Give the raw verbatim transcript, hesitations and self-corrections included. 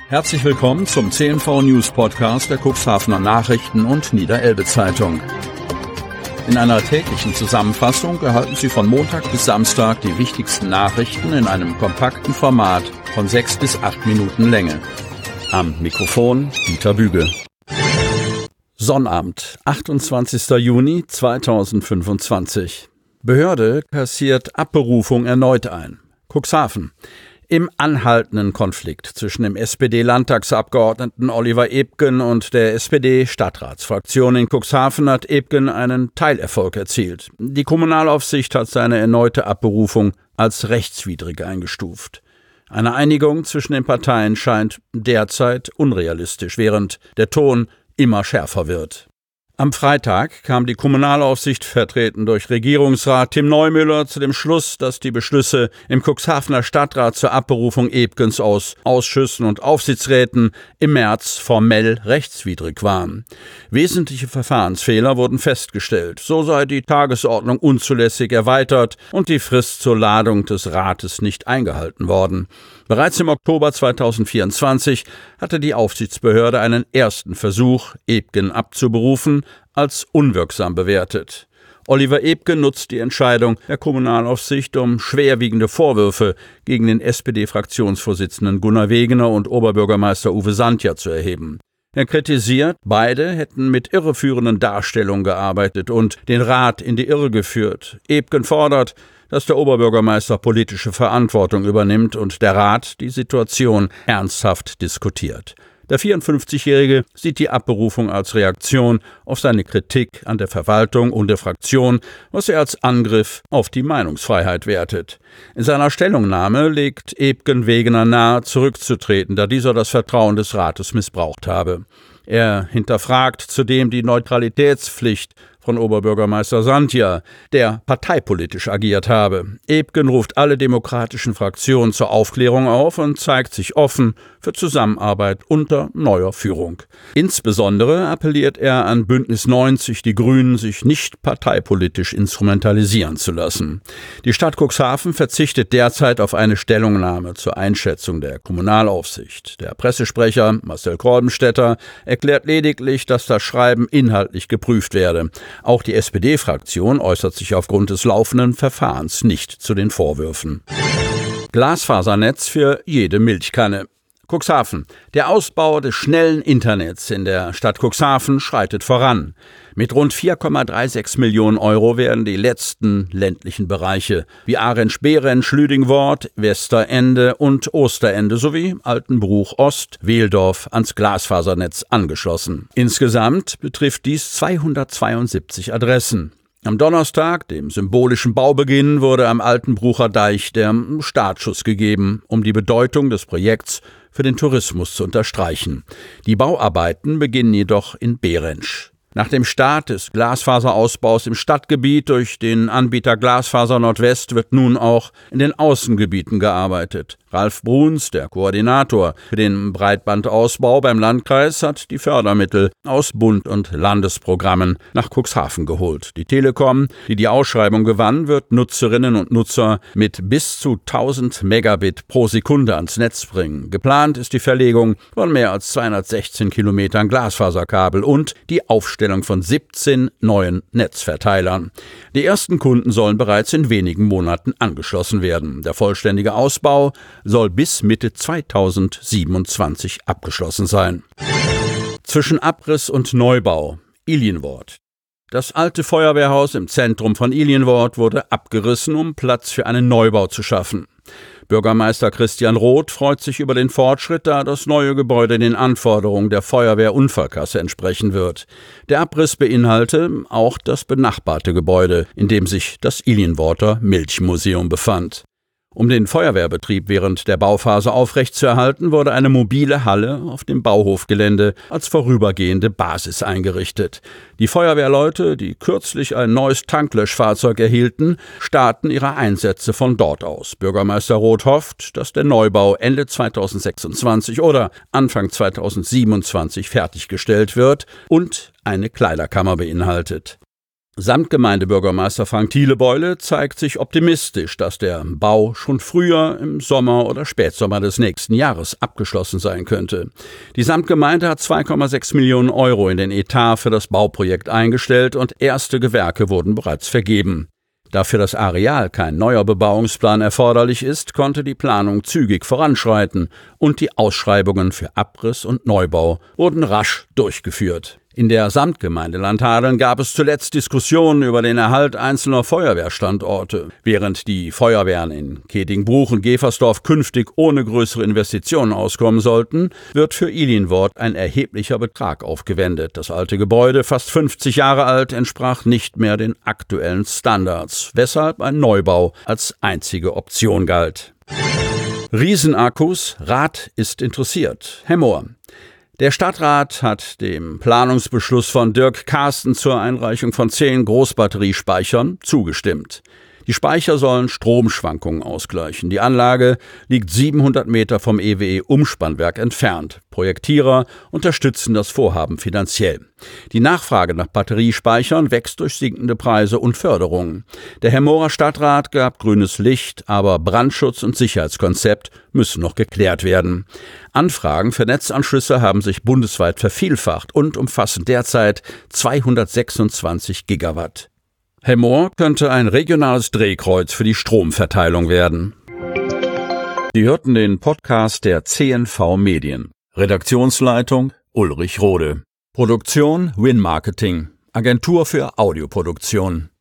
Herzlich willkommen zum C N V News Podcast der Cuxhavener Nachrichten und Niederelbe Zeitung. In einer täglichen Zusammenfassung erhalten Sie von Montag bis Samstag die wichtigsten Nachrichten in einem kompakten Format von sechs bis acht Minuten Länge. Am Mikrofon Dieter Büge. Sonnabend, achtundzwanzigster Juni zweitausendfünfundzwanzig. Behörde kassiert Abberufung erneut ein. Cuxhaven. Im anhaltenden Konflikt zwischen dem S P D-Landtagsabgeordneten Oliver Ebgen und der S P D-Stadtratsfraktion in Cuxhaven hat Ebgen einen Teilerfolg erzielt. Die Kommunalaufsicht hat seine erneute Abberufung als rechtswidrig eingestuft. Eine Einigung zwischen den Parteien scheint derzeit unrealistisch, während der Ton immer schärfer wird. Am Freitag kam die Kommunalaufsicht, vertreten durch Regierungsrat Tim Neumüller, zu dem Schluss, dass die Beschlüsse im Cuxhavener Stadtrat zur Abberufung Ebgens aus Ausschüssen und Aufsichtsräten im März formell rechtswidrig waren. Wesentliche Verfahrensfehler wurden festgestellt. So sei die Tagesordnung unzulässig erweitert und die Frist zur Ladung des Rates nicht eingehalten worden. Bereits im Oktober zweitausendvierundzwanzig hatte die Aufsichtsbehörde einen ersten Versuch, Ebgen abzuberufen, als unwirksam bewertet. Oliver Ebgen nutzt die Entscheidung der Kommunalaufsicht, um schwerwiegende Vorwürfe gegen den S P D-Fraktionsvorsitzenden Gunnar Wegener und Oberbürgermeister Uwe Sandja zu erheben. Er kritisiert, beide hätten mit irreführenden Darstellungen gearbeitet und den Rat in die Irre geführt. Ebgen fordert, dass der Oberbürgermeister politische Verantwortung übernimmt und der Rat die Situation ernsthaft diskutiert. Der vierundfünfzigjährige sieht die Abberufung als Reaktion auf seine Kritik an der Verwaltung und der Fraktion, was er als Angriff auf die Meinungsfreiheit wertet. In seiner Stellungnahme legt Ebgen Wegener nahe, zurückzutreten, da dieser das Vertrauen des Rates missbraucht habe. Er hinterfragt zudem die Neutralitätspflicht von Oberbürgermeister Sandja, der parteipolitisch agiert habe. Ebgen ruft alle demokratischen Fraktionen zur Aufklärung auf und zeigt sich offen für Zusammenarbeit unter neuer Führung. Insbesondere appelliert er an Bündnis neunzig, die Grünen, sich nicht parteipolitisch instrumentalisieren zu lassen. Die Stadt Cuxhaven verzichtet derzeit auf eine Stellungnahme zur Einschätzung der Kommunalaufsicht. Der Pressesprecher Marcel Kolbenstädter erklärt lediglich, dass das Schreiben inhaltlich geprüft werde. Auch die S P D-Fraktion äußert sich aufgrund des laufenden Verfahrens nicht zu den Vorwürfen. Glasfasernetz für jede Milchkanne. Cuxhaven. Der Ausbau des schnellen Internets in der Stadt Cuxhaven schreitet voran. Mit rund vier Komma sechsunddreißig Millionen Euro werden die letzten ländlichen Bereiche wie Ahrentsch-Behrendt, Lüdingwort, Westerende und Osterende sowie Altenbruch Ost, Wehldorf ans Glasfasernetz angeschlossen. Insgesamt betrifft dies zweihundertzweiundsiebzig Adressen. Am Donnerstag, dem symbolischen Baubeginn, wurde am Altenbrucher Deich der Startschuss gegeben, um die Bedeutung des Projekts für den Tourismus zu unterstreichen. Die Bauarbeiten beginnen jedoch in Behrentsch. Nach dem Start des Glasfaserausbaus im Stadtgebiet durch den Anbieter Glasfaser Nordwest wird nun auch in den Außengebieten gearbeitet. Ralf Bruns, der Koordinator für den Breitbandausbau beim Landkreis, hat die Fördermittel aus Bund- und Landesprogrammen nach Cuxhaven geholt. Die Telekom, die die Ausschreibung gewann, wird Nutzerinnen und Nutzer mit bis zu tausend Megabit pro Sekunde ans Netz bringen. Geplant ist die Verlegung von mehr als zweihundertsechzehn Kilometern Glasfaserkabel und die Aufstellung von siebzehn neuen Netzverteilern. Die ersten Kunden sollen bereits in wenigen Monaten angeschlossen werden. Der vollständige Ausbau soll bis Mitte zweitausendsiebenundzwanzig abgeschlossen sein. Zwischen Abriss und Neubau. Ilienwort. Das alte Feuerwehrhaus im Zentrum von Ilienwort wurde abgerissen, um Platz für einen Neubau zu schaffen. Bürgermeister Christian Roth freut sich über den Fortschritt, da das neue Gebäude den Anforderungen der Feuerwehrunfallkasse entsprechen wird. Der Abriss beinhalte auch das benachbarte Gebäude, in dem sich das Ilienworter Milchmuseum befand. Um den Feuerwehrbetrieb während der Bauphase aufrechtzuerhalten, wurde eine mobile Halle auf dem Bauhofgelände als vorübergehende Basis eingerichtet. Die Feuerwehrleute, die kürzlich ein neues Tanklöschfahrzeug erhielten, starten ihre Einsätze von dort aus. Bürgermeister Roth hofft, dass der Neubau Ende zweitausendsechsundzwanzig oder Anfang zweitausendsiebenundzwanzig fertiggestellt wird und eine Kleiderkammer beinhaltet. Samtgemeindebürgermeister Frank Thielebeule zeigt sich optimistisch, dass der Bau schon früher im Sommer oder Spätsommer des nächsten Jahres abgeschlossen sein könnte. Die Samtgemeinde hat zwei Komma sechs Millionen Euro in den Etat für das Bauprojekt eingestellt und erste Gewerke wurden bereits vergeben. Da für das Areal kein neuer Bebauungsplan erforderlich ist, konnte die Planung zügig voranschreiten und die Ausschreibungen für Abriss und Neubau wurden rasch durchgeführt. In der Samtgemeinde Landhadeln gab es zuletzt Diskussionen über den Erhalt einzelner Feuerwehrstandorte. Während die Feuerwehren in Kedingbruch und Geversdorf künftig ohne größere Investitionen auskommen sollten, wird für Ilienwort ein erheblicher Betrag aufgewendet. Das alte Gebäude, fast fünfzig Jahre alt, entsprach nicht mehr den aktuellen Standards, weshalb ein Neubau als einzige Option galt. Riesenakkus, Rat ist interessiert. Hemmoor. Der Stadtrat hat dem Planungsbeschluss von Dirk Carsten zur Einreichung von zehn Großbatteriespeichern zugestimmt. Die Speicher sollen Stromschwankungen ausgleichen. Die Anlage liegt siebenhundert Meter vom E W E-Umspannwerk entfernt. Projektierer unterstützen das Vorhaben finanziell. Die Nachfrage nach Batteriespeichern wächst durch sinkende Preise und Förderungen. Der Hemmoorer Stadtrat gab grünes Licht, aber Brandschutz und Sicherheitskonzept müssen noch geklärt werden. Anfragen für Netzanschlüsse haben sich bundesweit vervielfacht und umfassen derzeit zweihundertsechsundzwanzig Gigawatt. Hemmoor könnte ein regionales Drehkreuz für die Stromverteilung werden. Sie hörten den Podcast der C N V Medien. Redaktionsleitung Ulrich Rode. Produktion Win Marketing, Agentur für Audioproduktion.